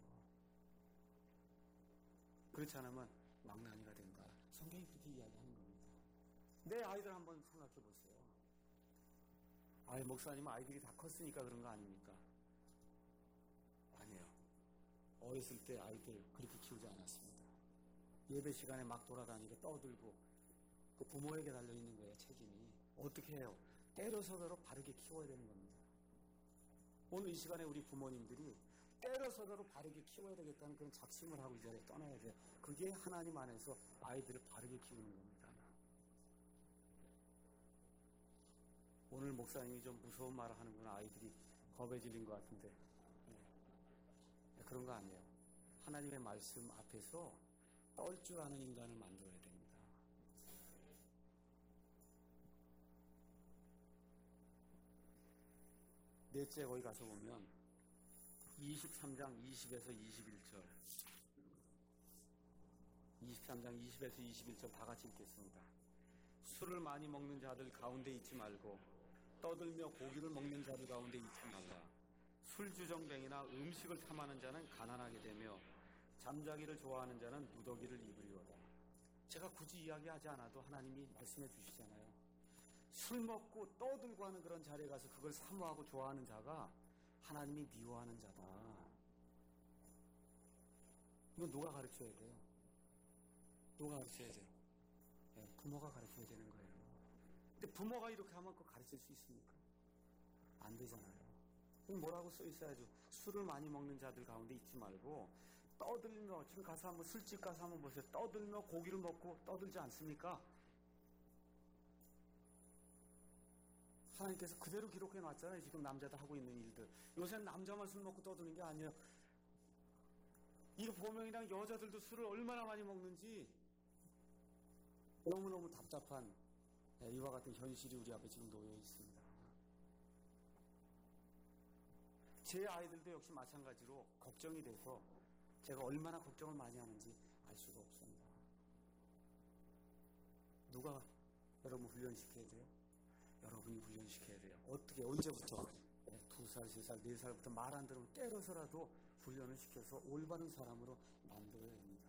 그렇지 않으면 망나니가 된다. 성경이 그렇게 이야기하는 겁니다. 내 아이들 한번 생각해 보세요. 아이 목사님은 아이들이 다 컸으니까 그런 거 아닙니까? 아니에요. 어렸을 때 아이들 그렇게 키우지 않았습니다. 예배 시간에 막 돌아다니고 떠들고 그 부모에게 달려있는 거예요. 책임이. 어떻게 해요? 때려서대로 바르게 키워야 되는 겁니다. 오늘 이 시간에 우리 부모님들이 때려서대로 바르게 키워야 되겠다는 그런 작심을 하고 이 자리에 떠나야 돼요. 그게 하나님 안에서 아이들을 바르게 키우는 겁니다. 오늘 목사님이 좀 무서운 말을 하는구나. 아이들이 겁에 질린 것 같은데. 네. 그런 거 아니에요. 하나님의 말씀 앞에서 떨 줄 아는 인간을 만들어야 됩니다. 넷째 거기 가서 보면 이십삼 장 이십에서 이십일 절 이십삼 장 이십에서 이십일 절 다 같이 읽겠습니다. 술을 많이 먹는 자들 가운데 있지 말고 떠들며 고기를 먹는 자들 가운데 있지 말라. 술주정뱅이나 음식을 탐하는 자는 가난하게 되며 잠자기를 좋아하는 자는 누더기를 입으리로다. 제가 굳이 이야기하지 않아도 하나님이 말씀해 주시잖아요. 술 먹고 떠들고 하는 그런 자리에 가서 그걸 사모하고 좋아하는 자가 하나님이 미워하는 자다. 이거 누가 가르쳐야 돼요? 누가 가르쳐야 돼요? 네, 부모가 가르쳐야 되는 거예요. 근데 부모가 이렇게 하면 그거 가르칠 수 있습니까? 안 되잖아요. 뭐라고 써 있어야죠. 술을 많이 먹는 자들 가운데 있지 말고 떠들며, 지금 가서 한번 술집 가서 한번 보세요. 떠들며 고기를 먹고 떠들지 않습니까? 하나님께서 그대로 기록해 놨잖아요. 지금 남자들 하고 있는 일들. 요새는 남자만 술 먹고 떠드는 게 아니에요. 이거 보명이랑 여자들도 술을 얼마나 많이 먹는지 너무너무 답답한 이와 같은 현실이 우리 앞에 지금 놓여 있습니다. 제 아이들도 역시 마찬가지로 걱정이 돼서 제가 얼마나 걱정을 많이 하는지 알 수가 없습니다. 누가 여러분 훈련시켜야 돼요? 여러분이 훈련시켜야 돼요. 어떻게, 언제부터? 두 살, 세 살, 네 살부터 말 안 들으면 때려서라도 훈련을 시켜서 올바른 사람으로 만들어야 됩니다.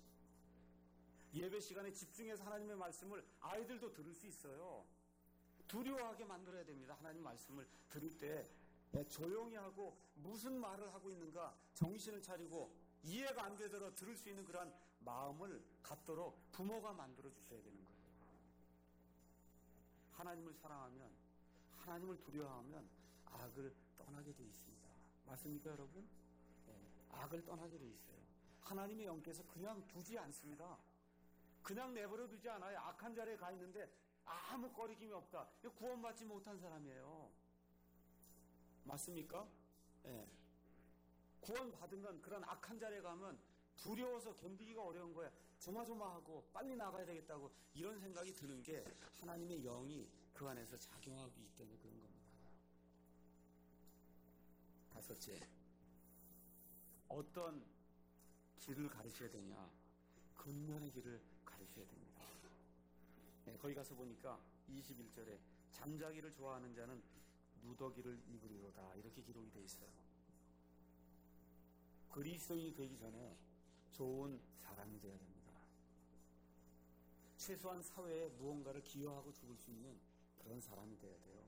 예배 시간에 집중해서 하나님의 말씀을 아이들도 들을 수 있어요. 두려워하게 만들어야 됩니다. 하나님 말씀을 들을 때 조용히 하고 무슨 말을 하고 있는가 정신을 차리고 이해가 안 되더라도 들을 수 있는 그런 마음을 갖도록 부모가 만들어 주셔야 되는 거예요. 하나님을 사랑하면, 하나님을 두려워하면 악을 떠나게 되어 있습니다. 맞습니까, 여러분? 네, 악을 떠나게 되어 있어요. 하나님의 영께서 그냥 두지 않습니다. 그냥 내버려 두지 않아요. 악한 자리에 가 있는데 아무 거리낌이 없다. 구원받지 못한 사람이에요. 맞습니까? 네. 구원받으면 그런 악한 자리에 가면 두려워서 견디기가 어려운 거야. 조마조마하고 빨리 나가야 되겠다고 이런 생각이 드는 게 하나님의 영이 그 안에서 작용하고 있기 때문에 그런 겁니다. 다섯째, 어떤 길을 가르쳐야 되냐? 근면의 길을 가르쳐야 됩니다. 네, 거기 가서 보니까 이십일 절에 잠자기를 좋아하는 자는 누더기를 입으리로다 이렇게 기록이 되어 있어요. 그리스도인이 되기 전에 좋은 사람이 되어야 됩니다. 최소한 사회에 무언가를 기여하고 죽을 수 있는 그런 사람이 되어야 돼요.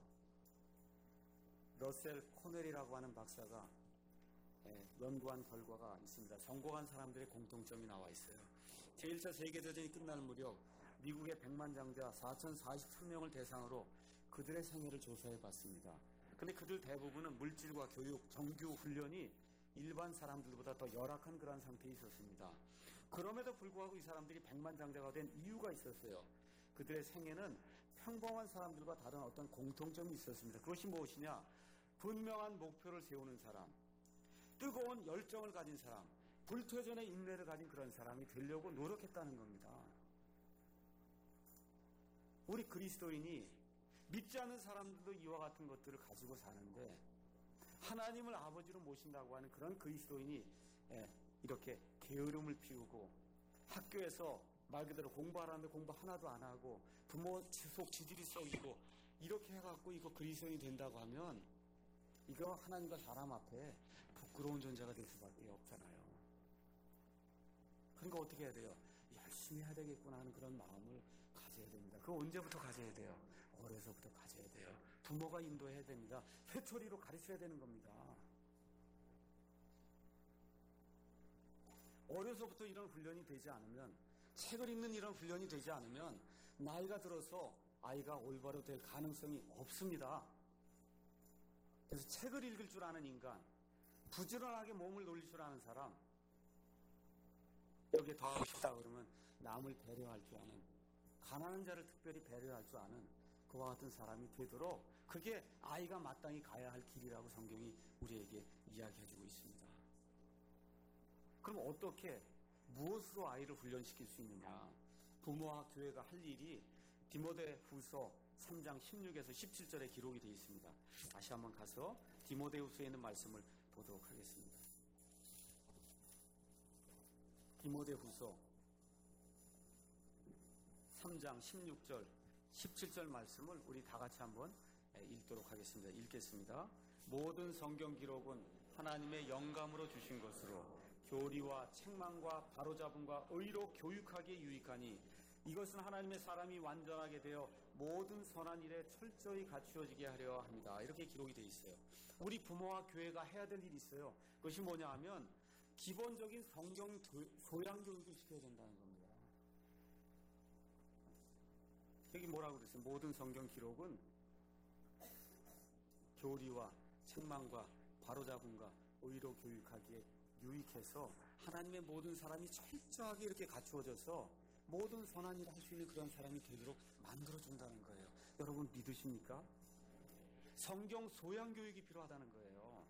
러셀 코넬이라고 하는 박사가 연구한 결과가 있습니다. 성공한 사람들의 공통점이 나와 있어요. 제일 차 세계대전이 끝날 무렵 미국의 백만장자 사천사십삼 명을 대상으로 그들의 생애를 조사해 봤습니다. 근데 그들 대부분은 물질과 교육, 정규 훈련이 일반 사람들보다 더 열악한 그런 상태에 있었습니다. 그럼에도 불구하고 이 사람들이 백만장자가 된 이유가 있었어요. 그들의 생애는 평범한 사람들과 다른 어떤 공통점이 있었습니다. 그것이 무엇이냐? 분명한 목표를 세우는 사람, 뜨거운 열정을 가진 사람, 불태전의 인내를 가진 그런 사람이 되려고 노력했다는 겁니다. 우리 그리스도인이 믿지 않는 사람들도 이와 같은 것들을 가지고 사는데 하나님을 아버지로 모신다고 하는 그런 그리스도인이 이렇게 게으름을 피우고 학교에서 말 그대로 공부하라는데 공부 하나도 안 하고 부모 속 지질이 썩이고 이렇게 해갖고 이거 그리스도인이 된다고 하면 이거 하나님과 사람 앞에 부끄러운 존재가 될 수밖에 없잖아요. 그러니까 어떻게 해야 돼요? 열심히 해야 되겠구나 하는 그런 마음을 가져야 됩니다. 그거 언제부터 가져야 돼요? 어려서부터 가져야 돼요. 부모가 인도해야 됩니다. 회초리로 가르쳐야 되는 겁니다. 어려서부터 이런 훈련이 되지 않으면, 책을 읽는 이런 훈련이 되지 않으면 나이가 들어서 아이가 올바로 될 가능성이 없습니다. 그래서 책을 읽을 줄 아는 인간, 부지런하게 몸을 놀릴 줄 아는 사람, 여기에 더 하고 싶다 그러면 남을 배려할 줄 아는, 가난한 자를 특별히 배려할 줄 아는 그와 같은 사람이 되도록, 그게 아이가 마땅히 가야 할 길이라고 성경이 우리에게 이야기해주고 있습니다. 그럼 어떻게, 무엇으로 아이를 훈련시킬 수 있느냐? 부모와 교회가 할 일이 디모데후서 삼 장 십육에서 십칠 절에 기록이 되어 있습니다. 다시 한번 가서 디모데후서에 있는 말씀을 보도록 하겠습니다. 디모데후서 삼 장 십육 절, 십칠 절 말씀을 우리 다 같이 한번 읽도록 하겠습니다. 읽겠습니다. 모든 성경 기록은 하나님의 영감으로 주신 것으로 교리와 책망과 바로잡음과 의로 교육하기에 유익하니 이것은 하나님의 사람이 완전하게 되어 모든 선한 일에 철저히 갖추어지게 하려 합니다. 이렇게 기록이 되어 있어요. 우리 부모와 교회가 해야 될 일이 있어요. 그것이 뭐냐 하면 기본적인 성경 소양 교육을 시켜야 된다는 겁니다. 여기 뭐라고 그랬어요? 모든 성경 기록은 교리와 책망과 바로잡음과 의로 교육하기에 유익해서 하나님의 모든 사람이 철저하게 이렇게 갖추어져서 모든 선한 일을 할 수 있는 그런 사람이 되도록 만들어준다는 거예요. 여러분 믿으십니까? 성경 소양 교육이 필요하다는 거예요.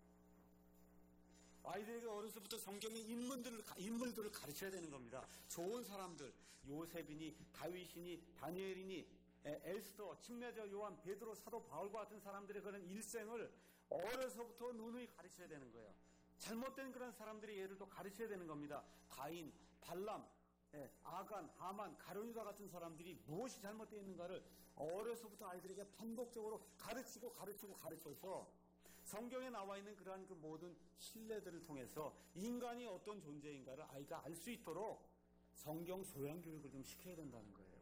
아이들에게 어려서부터 성경의 인물들을, 인물들을 가르쳐야 되는 겁니다. 좋은 사람들, 요셉이니 다윗이니 다니엘이니 에스더, 침례자 요한, 베드로, 사도 바울과 같은 사람들의 그런 일생을 어려서부터 누누이 가르쳐야 되는 거예요. 잘못된 그런 사람들의 예를 또 가르쳐야 되는 겁니다. 가인, 발람, 아간, 하만, 가룟유다 같은 사람들이 무엇이 잘못되어 있는가를 어려서부터 아이들에게 반복적으로 가르치고 가르치고 가르쳐서 성경에 나와 있는 그러한 그 모든 신뢰들을 통해서 인간이 어떤 존재인가를 아이가 알 수 있도록 성경 소양 교육을 좀 시켜야 된다는 거예요.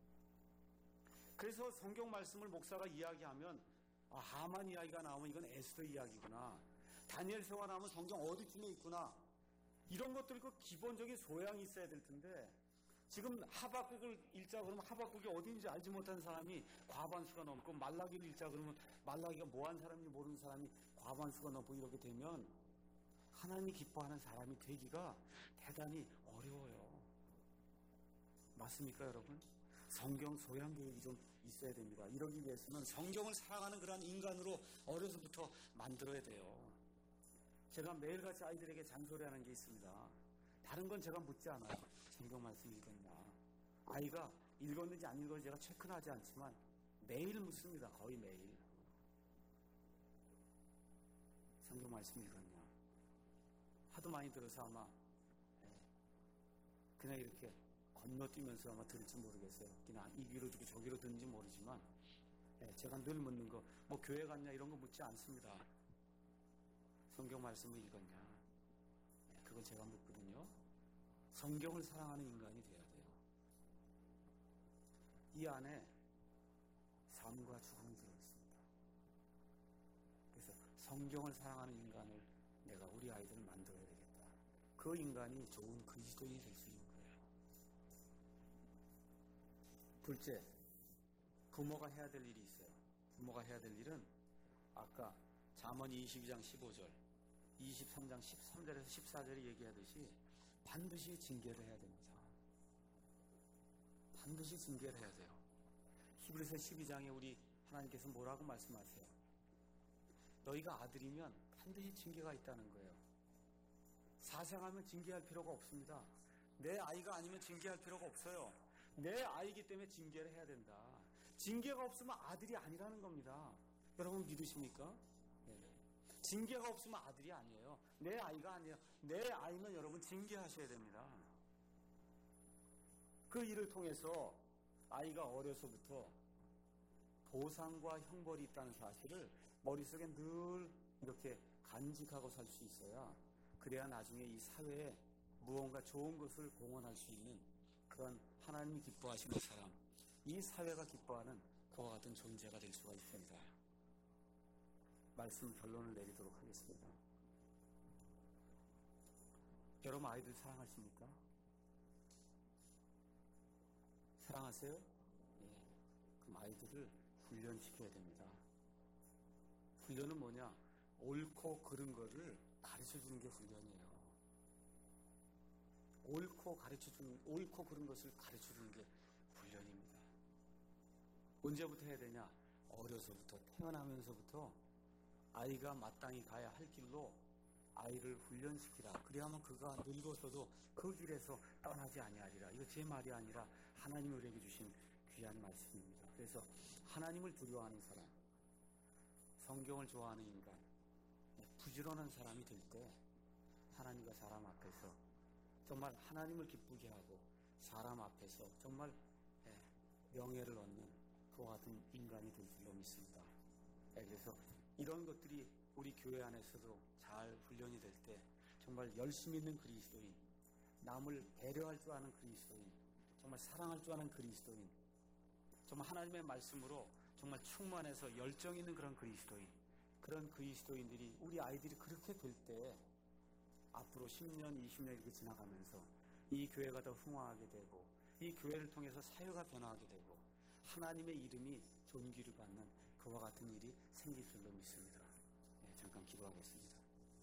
그래서 성경 말씀을 목사가 이야기하면 아, 하만 이야기가 나오면 이건 에스더 이야기구나. 다니엘서가 나오면 성경 어디쯤에 있구나. 이런 것들 그 기본적인 소양이 있어야 될 텐데 지금 하박국을 읽자 그러면 하박국이 어디인지 알지 못하는 사람이 과반수가 넘고 말라기를 읽자 그러면 말라기가 뭐한 사람인지 모르는 사람이 과반수가 넘고 이렇게 되면 하나님이 기뻐하는 사람이 되기가 대단히 어려워요. 맞습니까 여러분? 성경 소양 교육이 좀 있어야 됩니다. 이러기 위해서는 성경을 사랑하는 그런 인간으로 어려서부터 만들어야 돼요. 제가 매일같이 아이들에게 잔소리하는 게 있습니다. 다른 건 제가 묻지 않아요. 성경 말씀 읽었냐. 아이가 읽었는지 안 읽었는지 제가 체크는 하지 않지만 매일 묻습니다. 거의 매일. 성경 말씀 읽었냐. 하도 많이 들어서 아마 그냥 이렇게 건너뛰면서 아마 들을지 모르겠어요. 그냥 이 귀로 듣고 저 귀로 듣는지 모르지만 제가 늘 묻는 거 뭐 교회 갔냐 이런 거 묻지 않습니다. 성경 말씀을 읽었냐. 그건 제가 묻거든요. 성경을 사랑하는 인간이 돼야 돼요. 이 안에 삶과 죽음이 들어있습니다. 그래서 성경을 사랑하는 인간을 내가 우리 아이들을 만들어야 되겠다. 그 인간이 좋은 그리스도인이 될 수 있는 거예요. 둘째, 부모가 해야 될 일이 있어요. 부모가 해야 될 일은 아까 잠언 이십이 장 십오 절, 이십삼 장 십삼 절에서 십사 절이 얘기하듯이 반드시 징계를 해야 됩니다. 반드시 징계를 해야 돼요. 히브리서 십이 장에 우리 하나님께서 뭐라고 말씀하세요? 너희가 아들이면 반드시 징계가 있다는 거예요. 사생하면 징계할 필요가 없습니다. 내 아이가 아니면 징계할 필요가 없어요. 내 아이기 때문에 징계를 해야 된다. 징계가 없으면 아들이 아니라는 겁니다. 여러분 믿으십니까? 네. 징계가 없으면 아들이 아니에요. 내 아이가 아니에요. 내 아이면 여러분 징계하셔야 됩니다. 그 일을 통해서 아이가 어려서부터 보상과 형벌이 있다는 사실을 머릿속에 늘 이렇게 간직하고 살 수 있어야 그래야 나중에 이 사회에 무언가 좋은 것을 공헌할 수 있는 그런 하나님이 기뻐하시는 사람, 이 사회가 기뻐하는 그와 같은 존재가 될 수가 있습니다. 말씀 결론을 내리도록 하겠습니다. 여러분 아이들 사랑하십니까? 사랑하세요? 예. 그럼 아이들을 훈련시켜야 됩니다. 훈련은 뭐냐? 옳고 그른 거를 가르쳐주는 게 훈련이에요. 옳고 가르쳐주는, 옳고 그른 것을 가르쳐주는 게 훈련입니다. 언제부터 해야 되냐? 어려서부터, 태어나면서부터 아이가 마땅히 가야 할 길로 아이를 훈련시키라. 그래야만 그가 늙어서도 그 길에서 떠나지 아니하리라. 이거 제 말이 아니라 하나님이 우리에게 주신 귀한 말씀입니다. 그래서 하나님을 두려워하는 사람, 성경을 좋아하는 인간, 부지런한 사람이 될 때 하나님과 사람 앞에서 정말 하나님을 기쁘게 하고 사람 앞에서 정말 명예를 얻는 그와 같은 인간이 될 줄로 믿습니다. 그래서 이런 것들이 우리 교회 안에서도 잘 훈련이 될 때 정말 열심히 있는 그리스도인, 남을 배려할 줄 아는 그리스도인, 정말 사랑할 줄 아는 그리스도인, 정말 하나님의 말씀으로 정말 충만해서 열정 있는 그런 그리스도인, 그런 그리스도인들이, 우리 아이들이 그렇게 될 때 앞으로 십 년, 이십 년 이렇게 지나가면서 이 교회가 더 흥황하게 되고 이 교회를 통해서 사회가 변화하게 되고 하나님의 이름이 존귀를 받는 그와 같은 일이 생길 줄로 믿습니다. 네, 잠깐 기도하겠습니다.